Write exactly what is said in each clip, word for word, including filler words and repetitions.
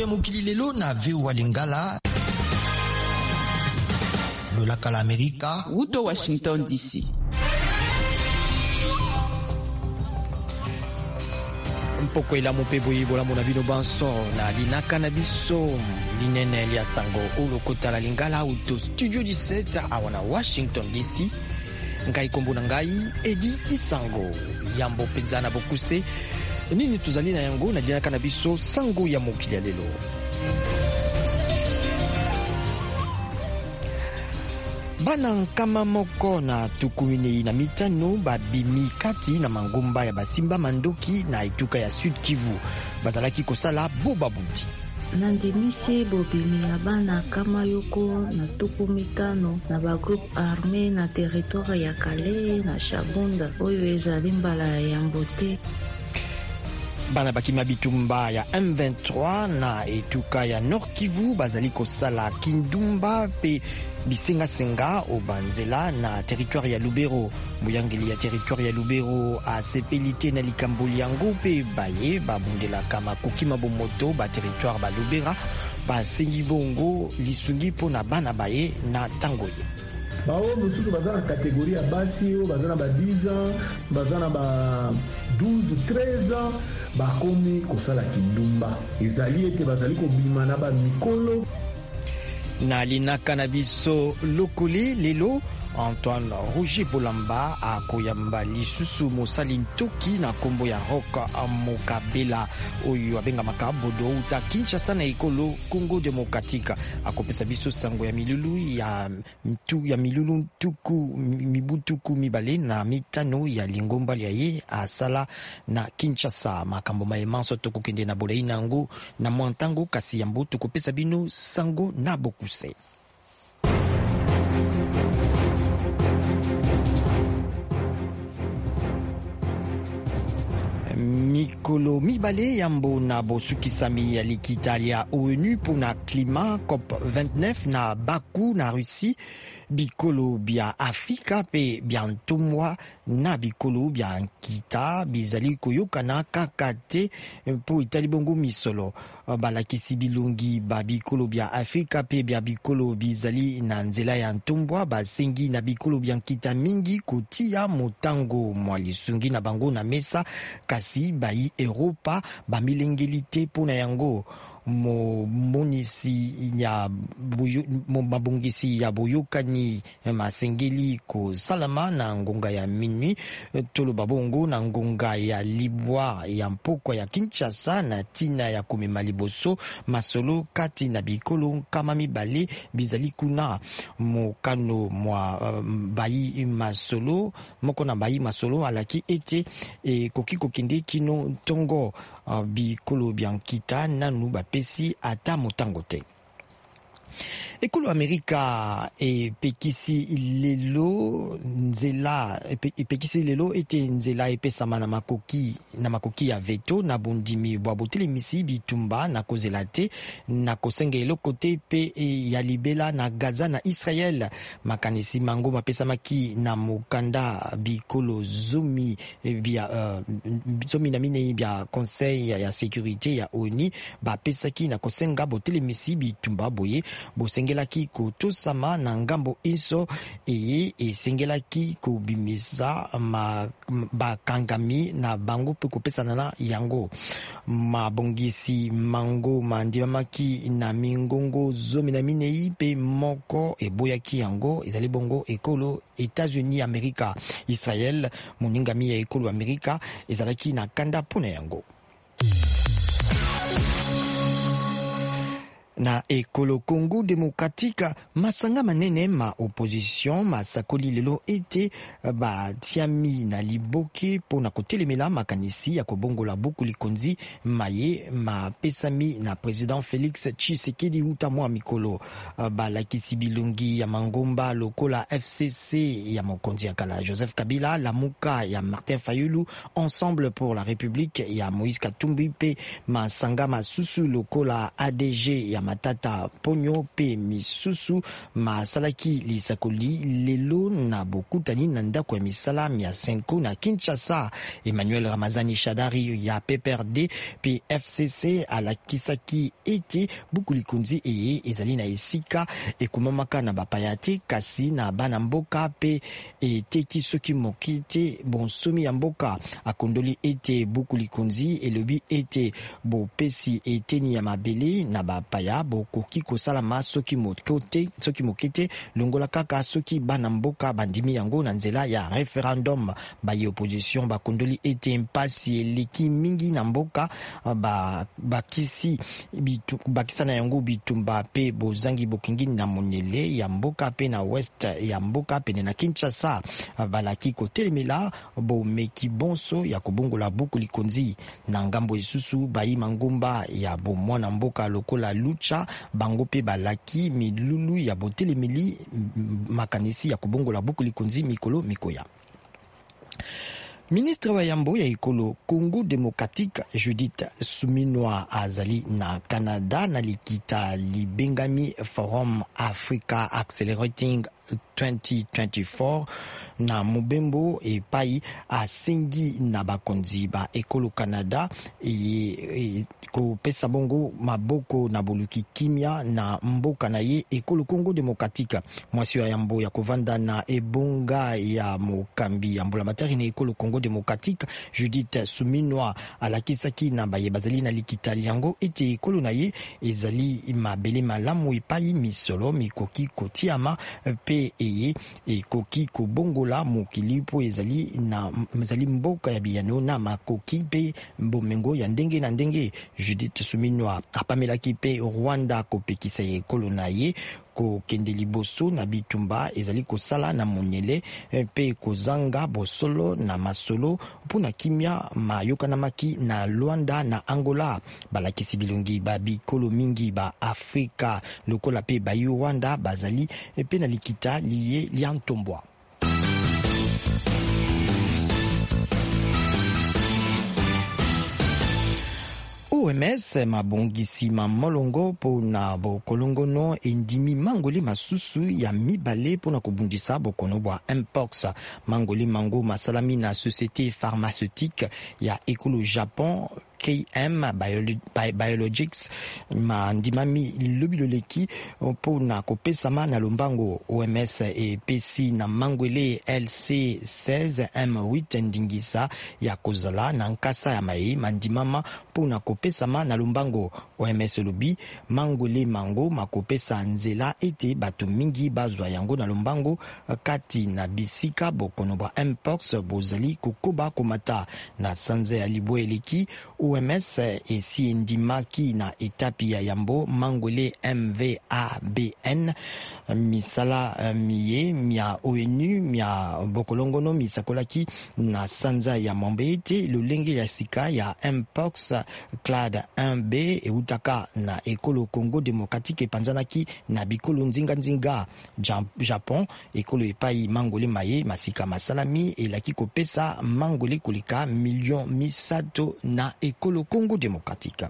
ya mokili lelo na V O A Lingala. Lolaka la Amerika. Uto Washington D C. Mpoko ila mupebo yibola muna bino banso na linaka na biso linene lia sango ulo kota la Lingala uto studio dix-sept awana Washington D C. Ngai kombo na ngai Edi Isango yambo penzana bokuse nini tuzali na yango na linaka na biso sango ya mokili lelo. Bana nkama moko na tukumine na mitano babimi kati na mangomba ya basimba mandoki na etuka ya Sud Kivu bazalaki kosala boba bunti. Nandimisi bobimi ya bana kama yoko na tuku mitano na ba groupe armé na territoire ya Kale na Shabunda oyo ezali mbala ya Mbote. Bana bakima bitumba ya M vingt-trois na etuka ya Nord Kivu bazali kosala kindumba pe bisenga senga o banzela na territoire ya Lubero. Muyangeli ya territoire ya Lubero a sepelite na likamboli yango pe baye babundela kama kokima bomoto ba territoire ba Lubera ba sengi bongo lisungi po na bana baye na tangoye. Bao mususu bazana kategoria basi o bazana ba dix ans bazana ba douze treize ans bakomi kosala kindumba ezali ete bazali kobima na ba mikolo na linaka na biso lokole lelo. Antoine Roger Bolamba a koyamba lisusu mosali ntoki na kombo ya Rock Mokabela oyo abenga makabodo uta Kinshasa na ekolo Congo Demokratika akopesa biso sango ya milulu ya mtu ya milulu tuku mibutuku mibale na mitano ya lingomba ya ye asala na Kinshasa. Makambo maemanso tokokende na bolei nango na mwantango kasi ya mbutu kopesa bino sango na bokuse. Mikolo mibale yambo na bosukisami ya likitali ya ONU pona klima COP vingt-neuf na Baku na Russie. Bikolo bia Afrika pe bia ntomwa na bikolo bia nkita bizali koyokana kakate po itali bongo misolo. Balakisi bilongi ba bikolo bia Afrika pe bia bikolo bizali na nzela ya ntombwa basengi na bikolo bia nkita mingi kotia motango mwa lisungi na bango na mesa kasi bayi Europa bamilengelite pona yango. Mo monisi ya buyo, mo mabongisi ya boyokani masengeli ko salama na ngonga ya minui tolo babongo na ngonga ya libwa ya mpoko ya Kinshasa na tina ya komema liboso masolo kati na bikolo kama mibale bizali kuna mokano mwa uh, bayi masolo moko na bayi masolo alaki ete e, koki kokende kino tongo uh, bikolo biankita nanu bapesi ata motango te. Ekolo Amerika e pekisi lelo nzela e pekisi lelo ete nzela epesama na makoki na makoki ya veto na bondimi bwa botelemisi bitumba na kozela te na kosenga eloko te pe e ya libela na Gaza na Israel. Makanisi mango mapesamaki na mokanda bikolo zomi bia uh, zomi na mine bia conseil ya, ya sécurité ya ONU bapesaki na kosenga botelemisi bitumba boye bosengelaki kotosama na ngambo iso eye esengelaki kobimisa ma bakangami na bango pe kopesana na yango. Mabongisi mango mandimamaki na mingongo zomi na minei pe moko eboyaki yango ezali bongo ekolo États-Unis Amerika. Israel moningami ya ekolo Amerika ezalaki na kanda pona yango. Na ekolo Congo Demokratika masanga manene ma opposition masakoli lelo ete ba tiami na liboke pona kotelemela makanisi ya kobongola buku likonzi maye ma pesami na president Félix Tshisekedi utamwa mikolo. Ba lakisi bilongi ya mangomba lokola F C C ya mokonzi ya kala Joseph Kabila, Lamuka ya Martin Fayulu, Ensemble pour la République ya Moïse Katumbi pe masanga masusu lokola A D G ya Matata Ponyo pe misusu masalaki lisakoli lelo na bokutani na ndako ya misala ya Senko na Kinshasa. Emmanuel Ramazani Shadari ya P P R D pe F C C alakisaki ete bukulikunzi eye ezali na esika ekumamaka na bapayate kasi na bana mboka pe eteki soki mokite bonsomi ya mboka. Akondoli ete bukulikunzi elobi ete bopesi eteni ya mabele na bapaya bokoki kosalama soki mokote soki mokite longola kaka soki bana mboka bandimi yango na nzela ya referendum. Baye opposition bakondoli ete mpasi eleki mingi na mboka ba bakisi bitu bakisa na yango bitumba pe bozangi bokingi na monele ya mboka pe na west ya mboka pe na Kinshasa balaki kotelemela bomeki bonso ya kobongola buku likonzi na ngambo isusu bayi mangumba ya bomwana mboka lokola lucha bango pe balaki milulu ya botelemeli makanisi ya kobongola buku likonzi mikolo mikoya. Ministre wa yambo ya ekolo Congo Démocratique Judith Suminwa azali na Canada na likita libengami Forum Africa Accelerating twenty twenty-four na mubembo epai asengi na bakonzi ba ekolo Canada e, e ko pesa bongo maboko na boluki kimia na mboka na ye ekolo Congo Démocratique. Mwasi ya yambo ya kovanda na ebonga ya mokambi ya mbula matari na ekolo Congo Démocratique Judith Suminwa alakisaki na baye bazali na likita yango ete ekolo na ye ezali mabele malamu epai misolo mikoki kotiama pe eye ekoki kobongola mokili po ezali na ezali mboka ya biyano na makoki pe mbomengo ya ndenge na ndenge. Judith Suminwa apamelaki pe Rwanda kopekisa ekolo na ye ko kende liboso na bitumba ezali kosala na monele pe kozanga bosolo na masolo puna kimia mayokana maki na Luanda na Angola. Balakisi bilongi ba bikolo mingi ba Afrika lokola pe ba Rwanda bazali pe na likita liye liantombwa. O M S mabongisi mamolongo po na bokolongono endimi mangoli masusu ya mibale po na kubundisa bokono bwa Mpox. Mangoli mango masalami na société pharmaceutique ya ekolo Japon K M Biologics mandimami lobiloleki po na kopesama na lombango. O M S e pesi na mangwele L C seize M huit ndingisa ya kozala na nkasa ya mai mandimama po na kopesama na lombango. O M S lobi mangwele mango makopesa nzela ete bato mingi bazwa yango na lombango kati na bisika bokono bwa Mpox bozali kokoba komata na sanze ya libwe eleki. O M S esi ndimaki na etapi ya yambo mangwele M V A B N misala miye mia O N U mia bokolongono misakolaki na sanza ya mombete lolenge ya sika ya Mpox clade un B eutaka na ekolo Congo Démocratique epanzanaki na bikolo nzinga nzinga Japon ekolo epai mangwele maye masika masalami elaki kopesa mangwele kolika million misato na ekolo Congo Démocratique.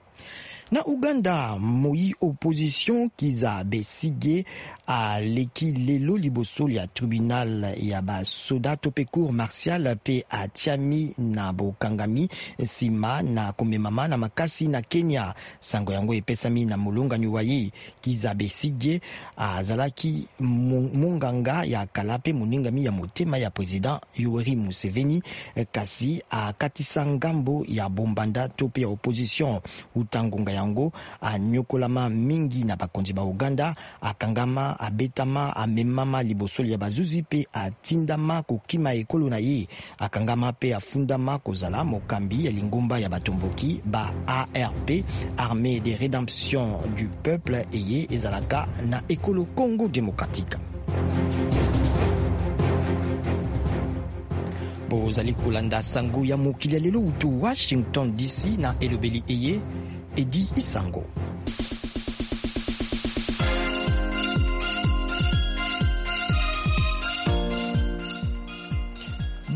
Na Uganda, moi opposition kiza besige a leki lelo liboso ya tribunal ya ba soda tope cour martial pe a tiami na bokangami sima na komemama na makasi na Kenya. Sango yango epesami na mulunga nyuwaye kiza besige a zalaki munganga ya kalape muningami ya motema ya president Yoweri Museveni kasi a katisa ngambo ya bombanda tope ya opposition utangonga yango anyokolama mingi na bakonzi ba Uganda akangama abetama amemama liboso ya bazuzi pe atindama kokima ekolo na ye akangama pe afundama kozala mokambi ya lingumba ya batomboki ba A R P Armée de Rédemption du Peuple eye ezalaka na ekolo Congo Démocratique. Bozali kolanda sango ya mokili lelo utu Washington D C na elobeli eye Edi Isango.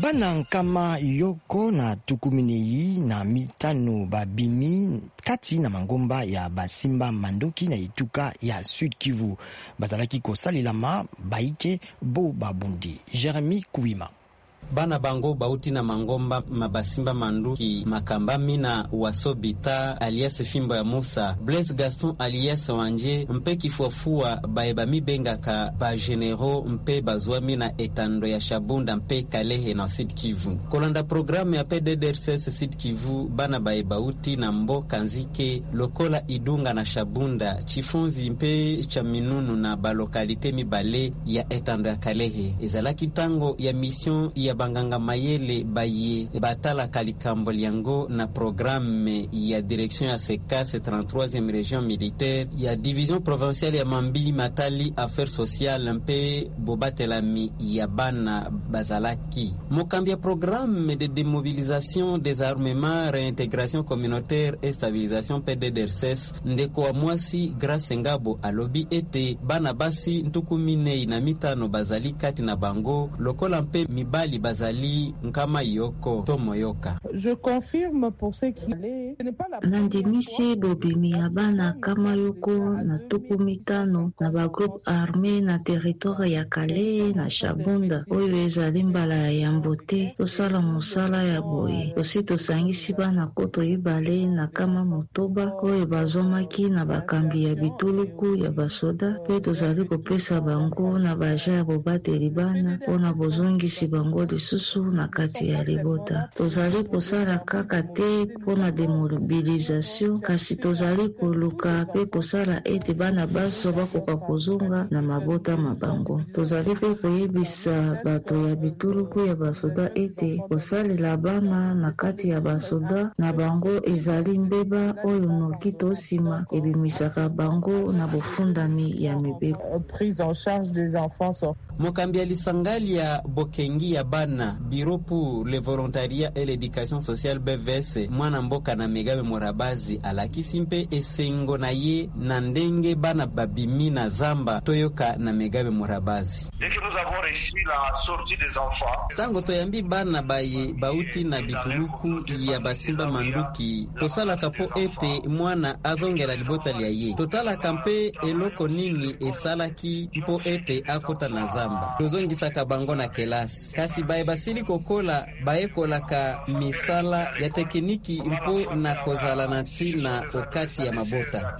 bana nkama yoko na tukuminei na mitano babimi kati na mangomba ya basimba mandoki na ituka ya Sud Kivu bazalaki kosalelama baike bo babundi. Jeremy Kuima. Bana bango bauti na mangomba mabasimba manduki makambami na wasobita alias Fimbo ya Musa Blaise Gaston alias Wanje mpe kifuafua baeba mibenga ka ba genero mpe bazwami na etando ya Shabunda mpe Kalehe na Sud Kivu. Kolanda programu ya P D D R C S Sud Kivu bana baeba uti na mboka nzike lokola Idunga na Shabunda Chifunzi mpe Chaminunu na balokalite mibale ya etando ya Kalehe. Ezalaki tango ya mission ya banganga mayele baye batala kalikambo liango na programme ya direction ya Sekas trente-troisième région militaire ya division provinciale ya Mambi Matali affaires sociales mpe bobatelami ya bana bazalaki mokambi ya programme de démobilisation, désarmement, réintégration communautaire et stabilisation P D D R C S ndeko wa mwasi Grace Ngabo alobi ete bana basi ntukumine na mitano bazali kati na bango lokola mpe mibali bazali nkama yoko tomoyoka. Je confirme pour ceux qui allaient, ce n'est pas la Nandimisi bobimi ya bana kama yoko na tuku mitano na ba groupe armé na territoire ya Kale na Shabunda oyo ezali mbala ya Yambote tosala mosala ya boye osi tosangisi bana koto ibale na kama motoba oyo bazomaki na bakambi ya bituluku ya basoda pe tozali kopesa bango na baja ya bobateli bana mpona bozongisi bango lisusu na kati ya libota. Tozali kosala kaka te mpona demobilisation kasi tozali koluka pe kosala ete bana baso bakoka kozonga na mabota mabango. Tozali pe koyebisa bato ya bituluku ya basoda ete kosalela bana na kati ya basoda na bango ezali mbeba oyo noki tosima ebimisaka bango na bofundami ya mibeko. Prise en charge des enfants. Mokambi alisangali ya bokengi ya bana Bureau pour le volontariat et l'éducation sociale B V S mwana mboka na Megabe Morabazi alakisi mpe esengo na ye na ndenge bana babimi na zamba toyoka na Megabe Morabazi. Dès que nous avons réussi la sortie des enfants, tango toyambi bana baye bauti na bituluku ya basimba manduki tosala kapo ete mwana azongela libota lya ye totala kampe eloko nini esalaki mpo ete akota na zamba tozongisa bango na kelasi kasi baye basili kokola baye kolaka misala ya tekniki mpo na kozala na tina okati ya mabota.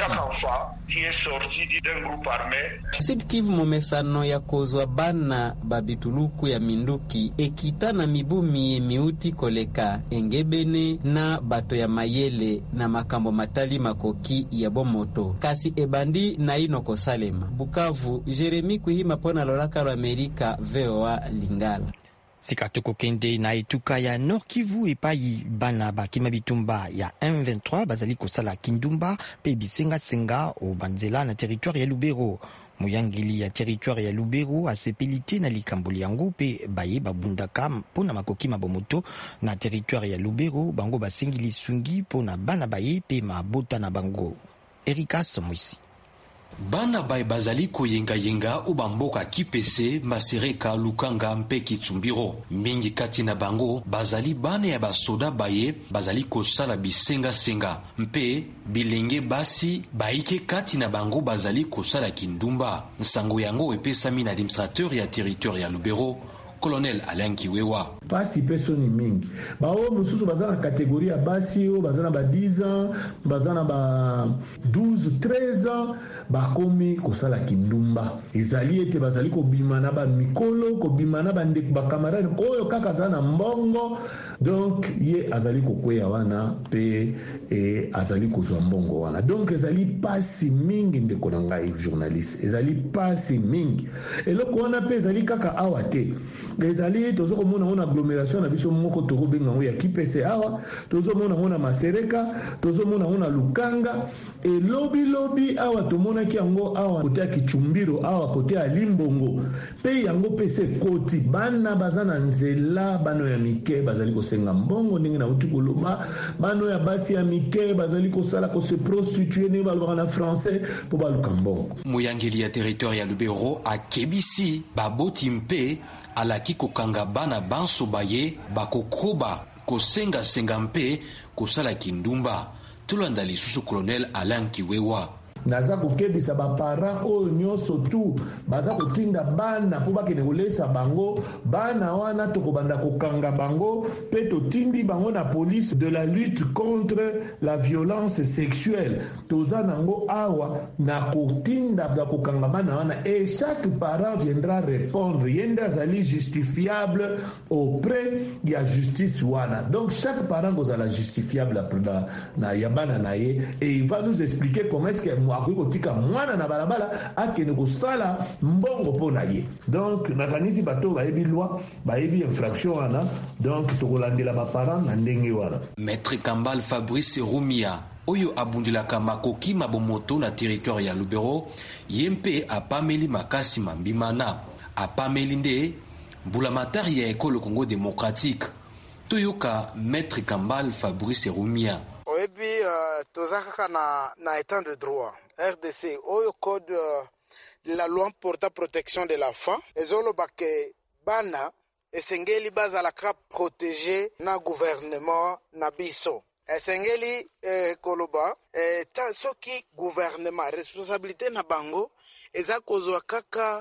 Sud Kivu momesano ya kozwa bana babituluku ya minduki ekita na mibumi miuti koleka engebene na bato ya mayele na makambo matali makoki ya bomoto kasi ebandi na inoko Salema. Bukavu, Jeremy Kuhima pona loraka ro Amerika V O A Lingala. Sikatoko kende na etuka ya Nord Kivu epai bana bakima bitumba ya M vingt-trois bazali kosala kindumba pe bisenga senga o banzela na territoire ya Lubero. Muyangili ya territoire ya Lubero asepelite na likamboli yango pe baye babundaka pona makoki mabomoto na territoire ya Lubero bango basengili sungi pona bana baye pe mabota na bango. Erika Somoisi. Bana bay bazali koyenga yenga ubamboka kipese masereka lukanga mpe kitsumbiro mingi kati na bango bazali bana ya basoda baye bazali kosala bisenga senga mpe bilenge basi baike kati na bango bazali kosala kindumba nsango yango epesami na administrateur ya territoire ya Lubero Colonel Alain Kiwewa. Pasi pesoni mingi. Ba o mususu bazana catégorie ya basi o bazana ba dix ans, bazana ba douze treize ans, ba komi kosala kindumba. Ezali ete bazali ko bimana ba mikolo, ko bimana ba ndek ba camarade koyo kaka zana mbongo. Donc ye azali ko kweya wana pe e azali ko zwa mbongo wana. Donc ezali pasi mingi ndeko na ngai journaliste. Ezali pasi mingi. Eloko wana pe ezali kaka awate. Ezali tozo komona ona agglomération na biso moko toko benga ngo ya kipese awa tozo mona ona masereka tozo mona ona lukanga e lobi lobi awa tomona ki yango awa kote ya kichumbiro awa kote ya limbongo pe yango pese koti bana bazana nzela bano ya mike bazali ko kosenga mbongo ndenge na uti koloba bano ya basi ya mike bazali kosala ko se prostituer ne balobaka na français po baluka mbongo. Moyangeli ya territoire ya Lubero akebisi baboti mpe alaki kokanga bana banso baye bakokoba kosenga senga mpe kosala kindumba. Tulanda lisusu Colonel Alain Kiwewa. Naza kokebisa baparent oyo nyonso tu baza kotinda bana po bakende kolesa bango bana wana tokobanda kokanga bango pe totindi bango na police de la lutte contre la violence sexuelle toza nango awa na kotinda na kokanga bana wana et chaque parent viendra répondre yende azali justifiable auprès ya justice wana. Donc chaque parent kozala justifiable na, na ya bana na ye et il va nous expliquer comment est-ce que akotika mwana na balabala akene kosala mbongo po na ye. Donc nakanisi bato bayebi loi bayebi infraction wana donc tokolandela baparent na ndenge wana. Maître Kambal Fabrice Rumia oyo abundilaka makoki mabomoto na territoire ya Lubero yempe apameli makasi mambimana apameli nde mbulamatari ya ekolo Congo démocratique toyoka Maître Kambal Fabrice Rumia. Oyebi uh, tozaka na na état de droit R D C oyo code uh, de la loi portant protection de l'enfant ezoloba ke bana esengeli bazalaka protégé na gouvernement na biso esengeli eh, koloba eh, ta soki gouvernement responsabilité na bango eza kozwa kaka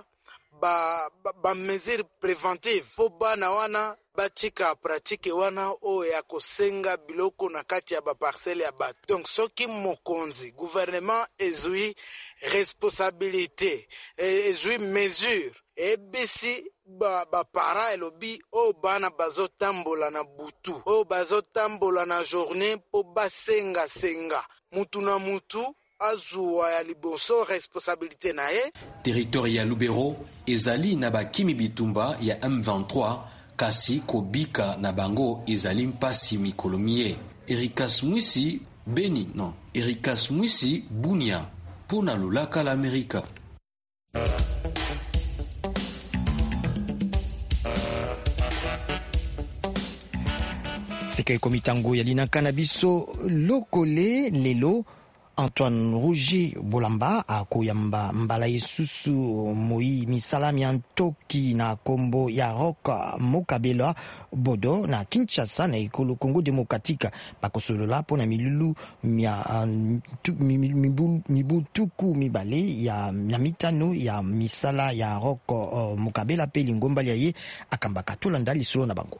ba ba, ba mesure préventive po bana wana batika pratique wana o ya kosenga biloko na kati ya ba parcelle ya bato. Donc soki mokonzi gouvernement ezui responsabilité ezui mesure ebisi ba ba para elobi o bana bazotambola na butu o bazotambola na journée po basenga senga mutu na mutu azua ya liboso responsabilité na ye. Territoire ya Lubero ezali na bakimi bitumba ya M vingt-trois kasi kobika na bango ezali mpasi mikolomie. Erikas Mwisi Beni non Erikas Mwisi Bunia pona lulaka la Amerika. Seke komitango yalina biso lokole lelo Antoine Rougier Bolamba akoyamba mbala yesusu moi misalami antoki na kombo ya Rock Mokabela Bodo na Kinshasa na ekolo Congo démocratique bakosolola pona milulu mia mibutuku mibale ya mitano ya misala ya Rock Mokabela pe lingomba ye akambaka tolanda lisolo na bango.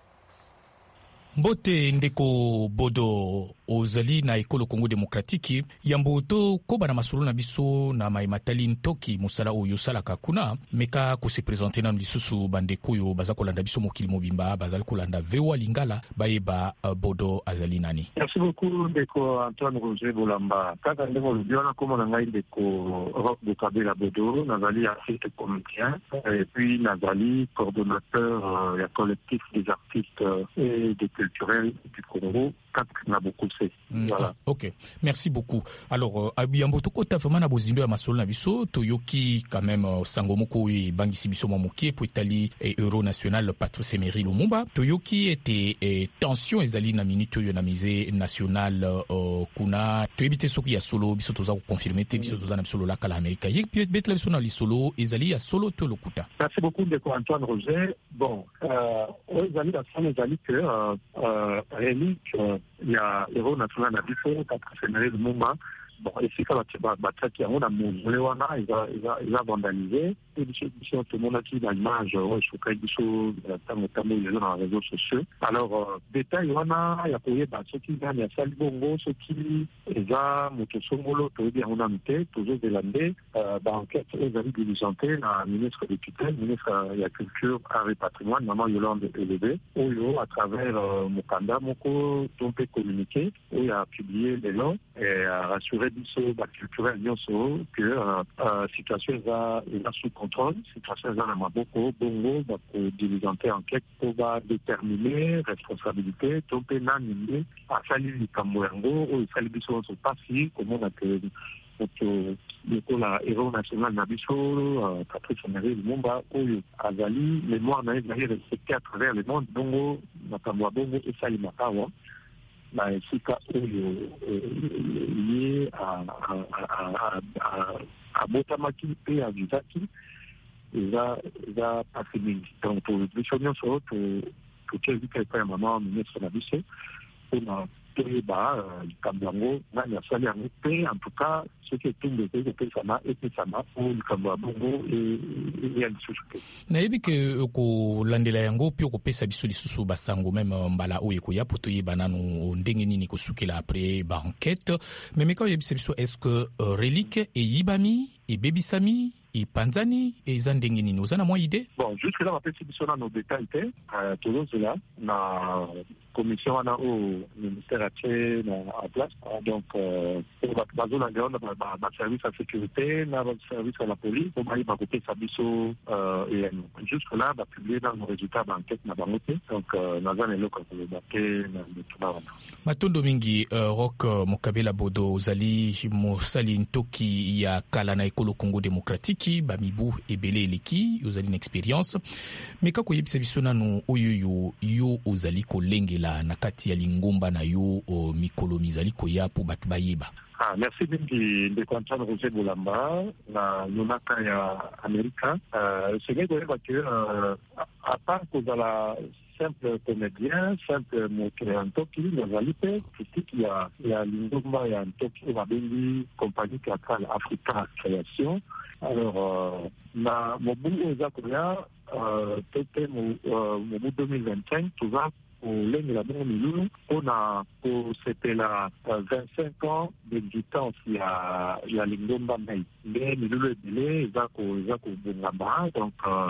Mbote ndeko Bodo ozali na ekolo Congo démocratique yambo to koba na masolo na biso na maimatali ntoki musala oyo salaka kuna meka ko se présenter na lisusu bandeko yo baza kolanda biso mokili mobimba bazali kolanda vewa lingala bayeba uh, Bodo azali nani. Merci beaucoup ndeko Antoine Roger Bolamba kaka ndeko lubiona koma na ngai ndeko Rock Mokabela Bodo nazali artiste comédien et puis nazali coordonnateur euh, ya collectif des artistes euh, et des culturels du Congo quatre na beaucoup. Voilà. Ah, ok, merci beaucoup. Alors, abiyambo to kota vraiment na bozindo ya masolo na biso toyoki quand même uh, sangomoko e bangisi biso momoki po itali e euro national Patrice Emery Lumumba toyoki ete e, tension ezali na minute yo na musée national uh, kuna toyebite soki ya solo biso toza ko confirmer te biso toza na solo la kala Amerika yek piet bet la biso na li solo ezali ya solo to lokuta. Merci beaucoup de Antoine Roger. Bon, euh ezali la scène ezali que euh, euh relique euh, il y a héros national na biso Patrice Emery Lumumba. Bon, ici quand la bataki yango na mozole wana eza eza eza vandalisé et biso biso tout le monde a qui l'image ouais je crois biso tango tango les dans les réseaux sociaux. Alors euh, détail wana ya koyeba soki ndani ya sali bongo soki eza moto songolo to bien on a muté toujours de l'année euh ba enquête ezali diligentée na ministre de tutelle ministre ya culture art et patrimoine maman Yolande Élevé oyo à travers euh, mokanda moko tombé communiqué oyo a publié les noms et a rassuré biso ba culturel nyonso que euh, euh, situation eza eza sous contrôle situation eza na maboko bongo ba ko diligenter enquête pour ba déterminer responsabilité tompe na nini asali likambo yango oyo sali biso so pasi comment na que moto lokola héros national na biso Patrice Emery Lumumba oyo azali mémoire na ezali respecté à travers le monde bongo makambo ya bongo esalimaka awa na esika oyo lié abotamaki mpe avizaki eza eza pasi mingi. Donc biso nyonso totie vika epai ya mama ministre na biso mpona toyeba likambo yango nani asali yango mpe en tout cas soki etumbu ezali kopesama epesama po likambo ya bongo eya lisusu te. nayebi ke kolandela yango mpe okopesa biso lisusu basango meme mbala oyo ekoya po toyeba nanu ndenge nini kosukela apres baenquête meme ka oyebisa biso est ce que relique eyibami ebebisami ipanzani eza ndenge nini oza na mwa ide? Bon, jusque là bapesi biso na no détail te tozozela na commission wana oyo ministère atie en place donc bazolanda wana baservice ya sécurité na baservice ya la police po bayeba kopesa biso eyano. Jusque là bapublie na no résultat baenquête na bango te donc naza na eloko ya koloba te na mituna wana. Matondo mingi Roch Mokabela Bodo ozali mosali ntoki ya kala na ekolo Congo démocratique bamibu ebele eleki ozali na expérience mais kako yebisa biso nanu oyo yo ozali kolengela na kati ya lingomba na yo mikolo mizali koya po batu bayeba. Ah, merci mingi ndeko Antoine Roger Bolamba na lunaka ya Amerika. Euh, c'est vrai que euh, à part kozala simple comédien, simple moteur en toki, nazali pe critique ya ya lingomba ya toki babengi compagnie théâtrale Africa Création. Alors, euh, na mobu eza koya euh, tete mobu deux mille vingt-cinq tuza kolengela bongo milulu mpona kosepela vingt-cinq ans d'existence ya ya lingomba mai nde milulu ebele eza eza kobongama donc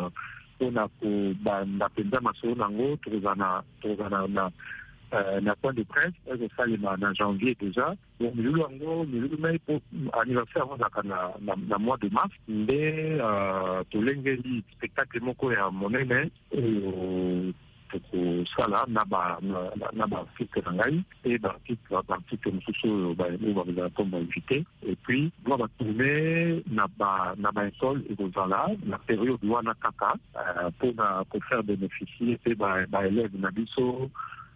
mpona kobanda mpenza masolo nango tokozala tokozala na na point de presse ezosalema na janvier déjà donc milulu yango milulu mai po anniversaire ezaka na na mois de mars nde tolengeli spectacle moko ya monene oyo tokosala na baarticle na ngai e baarticle mosusu oyo bazala mpo bainvité et puis doa batourne na baekole ekozala na période wana kaka mpona kofaire bénéficier mpe baélève na biso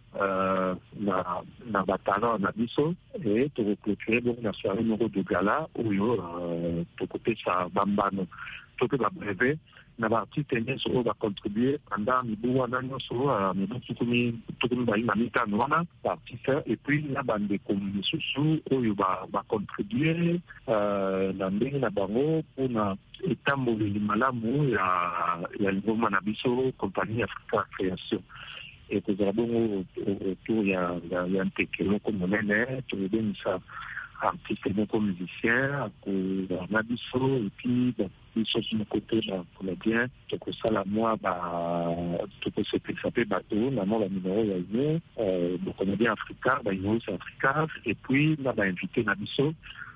Euh, na na batala na biso et tokoclôturer donc na soirée moko de gala oyo euh, tokopesa bambano tope babrevet na baartiste nyonso oyo bacontribue pendant mibu wana nyonso mibu tukumi tukumi bayi na mitano wana baartiste et puis na bandeko misusu oyo bacontribue euh, na ndenge na bango mpona etamboleli malamu ya ya lingomba na biso compagnie Africa Création. Et que nous avons autour, il y a un téléphone comme monnaie, tout le monde ça artiste comme musicien, on a biso et puis ils sont sur le côté pour le bien, donc ça la moi bah tout peut se faire bateau, la moi la numéro il y a une, donc on a bien Africa, bah il c'est Africa et puis on a invité na biso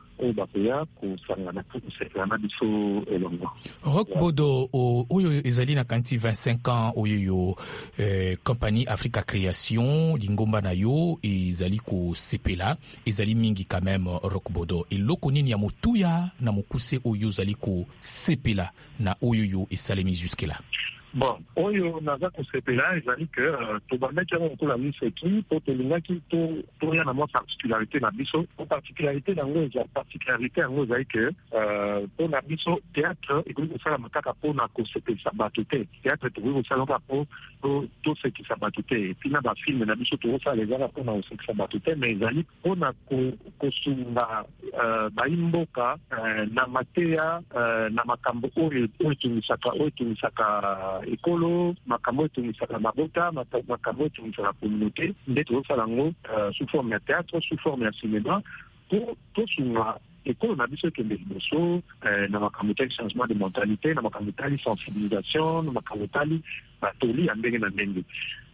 Roch Bodo oyo ezali na kanti vingt-cinq ans oyo yo eh, compagnie Africa Création lingomba na yo ezali ko sepela ezali mingi quand même Roch Bodo eloko nini ya motuya na mokuse oyo ezali ko sepela na oyo yo esalemi jusque là. Bon, oyo naza kosepela ezali ke tobandaki yango kokola miso eki po tolingaki toya na mwa particularité na biso po particularité yango eza particularité yango ezali ke po na biso théâtre ekoki kosalama kaka mpona kosepelisa bato te théâtre tokoki kosala kaka po tosekisa bato te epi na bafilme na biso tokosala ezaka mpona kosekisa bato te mais ezali mpona kosunga bayimboka na mateya na makambo oyo etungisaka oyo etungisaka ekolo makambo etungisaka mabota makambo etungisaka communauté nde tozosala yango sous forme ya théâtre sous forme ya cinéma po tosunga ekolo na biso ekende liboso na makambo etali changement de mentalité na makambo etali sensibilisation na makambo etali batoli ya ndenge na ndenge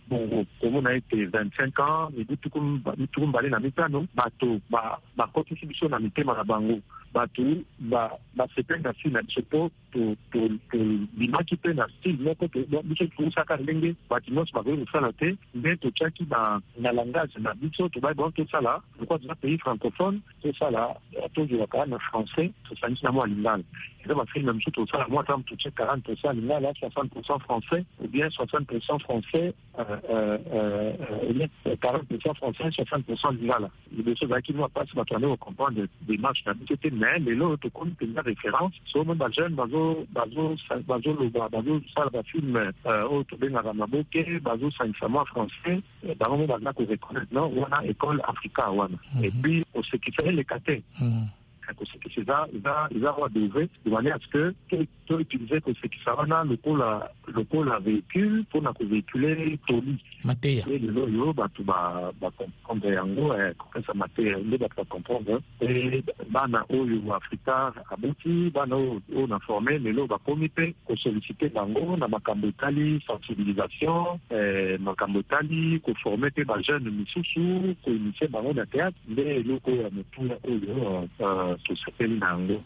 bongo comme on a été vingt-cinq ans et tout comme tout comme balé na mitano bato ba ba contribution na mitema na bango bato ba ba sependa si na chopo to to to limaki pe na style moko to biso tout ça ka ndenge bâtiment ba go sala te mais to chaki ba na langage na biso to ba bon tout ça là pourquoi dans un pays francophone tout ça là to je ka na français to ça ni na mo lingala et ba fait même tout ça moi tant tout check quarante pour cent lingala soixante pour cent français ou bien soixante pour cent français euh euh euh quarante pour cent français soixante pour cent lingala les deux choses qui nous passent va tourner au comprendre des marches d'habitude mais les autres comme une référence sur mon jeune bazo bazo bazo le bazo ça le film euh auto bien à Maboke bazo ça une français dans le monde qu'on reconnaît non on a école Africa one et puis au ce qui fait les catés que c'est ça ils a ils a redoublé de manière à ce que tout utiliser que c'est qui ça on a le pôle le pôle à véhicule pour na véhiculer toli Matéa et le loyo ba tu ba ba comprendre yango eh comme ça Matéa ne va pas comprendre et bana oyo Africa abouti bana on a formé mais là ba comité ko solliciter bango na makambo tali sensibilisation eh makambo tali ko former te ba jeune misusu ko initier bango na théâtre mais loko ya mutu oyo euh to s'appelle nango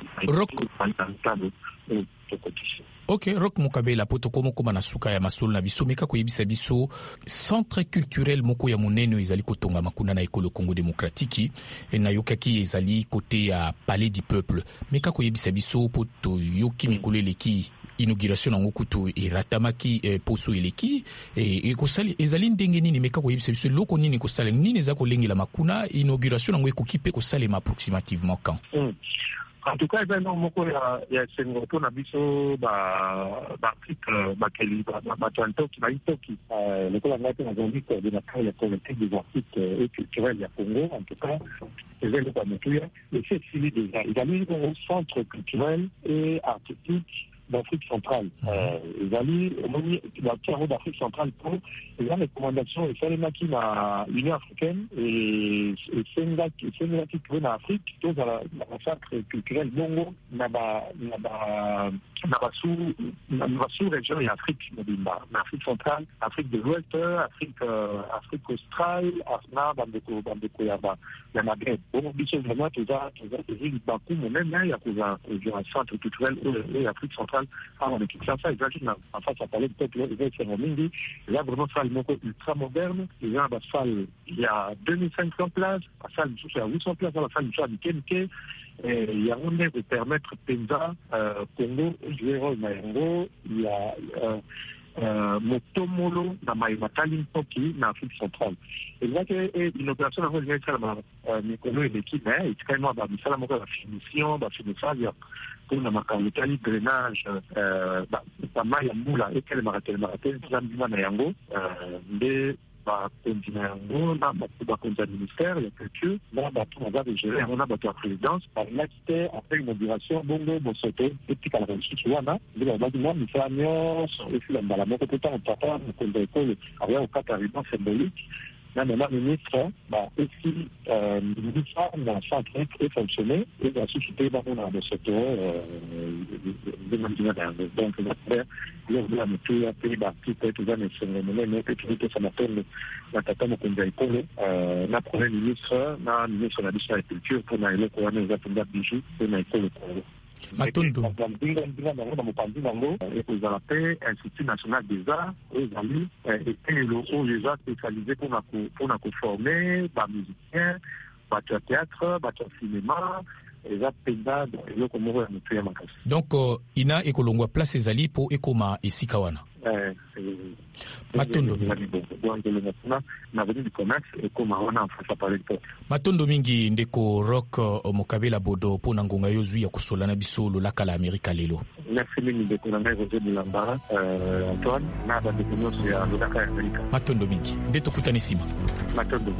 Ok, Rock Mokabela poto moko na suka ya masolo na biso meka koyebisa biso centre culturel moko ya monene ezali kotonga makuna na ekolo Congo démocratique et na yokaki ezali côté ya Palais du Peuple meka koyebisa biso poto yoki mikolo eleki inauguration nango kutu eratamaki eh, poso eleki e eh, kosali ezali ndenge nini meka koyebisa biso loko nini kosala nini eza kolengela makuna inauguration nango ekoki pe kosalema approximativement quand mm. En tout cas, ben non, moko ya ya sengoto na biso ba ba article ba keli ba ba tanto ki ba itoki le ko la ngate na zoni ko de la caille collective des artistes et culturels ya Congo en tout cas c'est le pas mutuel et c'est fini déjà il y a un centre culturel et artistique d'Afrique centrale. Euh, ils allaient au moment la carreau d'Afrique centrale pour les recommandations et faire les maquis à l'Union africaine et c'est une c'est une qui trouve en Afrique tout dans la massacre culturelle bongo naba naba naba sous naba sous région et Afrique en Afrique centrale, Afrique de l'Ouest, Afrique euh, Afrique australe, Asna bandeko bandeko yaba ya Maghreb. Bon biso vraiment tout ça tout ça c'est une Bakou même là il y a un centre culturel et Afrique centrale on a quitté ça, ils ont en face à parler de peuple, ils ont fait un mingi, il y a vraiment salle ultra moderne, il y a une salle, il y a deux mille cinq cents places, la salle il y a huit cents places dans la salle du Kenke, il y a un de permettre Penza, Congo, Jouero, Mayengo, il y a euh, Motomolo, dans Maïmatali, Toki, en Afrique centrale. Et là, une opération, on va dire, Nicolas et l'équipe, il y a quand même la finition, la finition, pour la makalitali drainage euh ba pas ya mbula et quel maratel maratel zambi na yango euh de ba continent yango na ba ba ministère la culture na ba tout va de gérer on a ba présidence par l'acte après l'inauguration bongo bosoto et puis la réussite wana de la bâtiment misanyo et puis la mala moko peut-être on papa on peut école avec un cadre symbolique. Là, maintenant, le ministre, bah, aussi, euh, le ministre, dans le centre, est fonctionné, et la société, bah, on a le secteur, euh, de maintenir donc, après, lors de la méthode, après, bah, tout est tout ça, mais c'est le moment, mais, tout est, ça m'appelle, la tata, mon conduit, école, euh, la première ministre, la ministre de la Biche de la Culture, pour la école, on a les appels bijou, pour la école, Matondo. Institut national des arts, les amis, et les arts spécialisés pour nous former, par musiciens, par théâtre, par cinéma, les arts pédales, et le Comoro et le donc, ina ekolongwa place ezali po ekoma esikawana. Euh, Matondo Matondo mingi ndeko Rock Mokabela Bodo po na ngonga yo zwi ya kusola na biso lolaka la Amerika lelo. Merci mingi ndeko na ngai Roger Bulamba euh Antoine na ba ndeko nyonso ya lolaka ya Amerika. Matondo mingi ndeto kutani sima. Matondo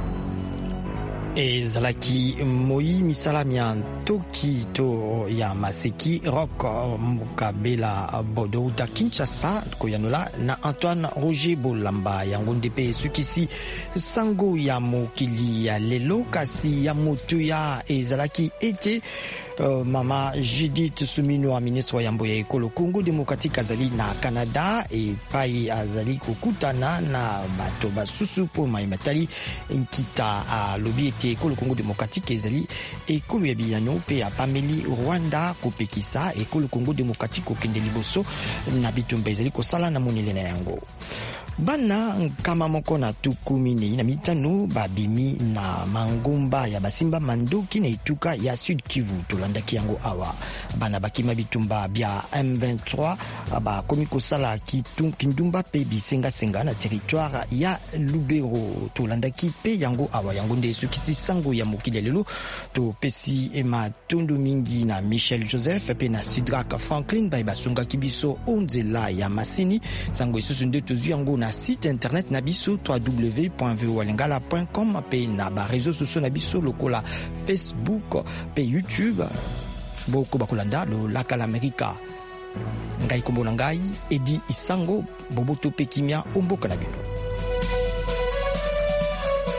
ezalaki moi misalami ya ntoki to ya maseki Rock Mokabela Bodo uta Kinshasa koyanola na Antoine Roger Bolamba yango ndepe sukisi sango ya mokili ya lelo kasi ya moto ya ezalaki ete Uh, mama Judith Suminwa, ministre wa yambo ya ekolo Congo Démocratique azali na Canada et pai azali kokutana na bato basusu po maimatali nkita a lobby ete ekolo Congo Démocratique ezali ekolo ya biyano pe apameli Rwanda kopekisa ekolo Congo Démocratique kokende liboso na bitumba ezali kosala na monele na yango. Bana kama moko na tukumini na mitano babimi na mangomba ya basimba mandoki na ituka ya Sud Kivu tolandaki yango awa. Bana bakima bitumba bya M vingt-trois ba komiko sala kindumba pe bisenga senga na territoire ya Lubero tolandaki pe yango awa yango nde sukisi sango ya mokili lelo to pesi ema tondo mingi na Michel Joseph pe na Sidrak Franklin ba basunga kibiso onzela ya masini sango isusu nde tozu yango na site internet nabiso w w w point voa lingala point com pe na ba réseaux sociaux nabiso lokola Facebook pe YouTube boko bakolanda lo lakala Amerika ngai kombo na ngai Edi Isango boboto pe kimia omboka na bino.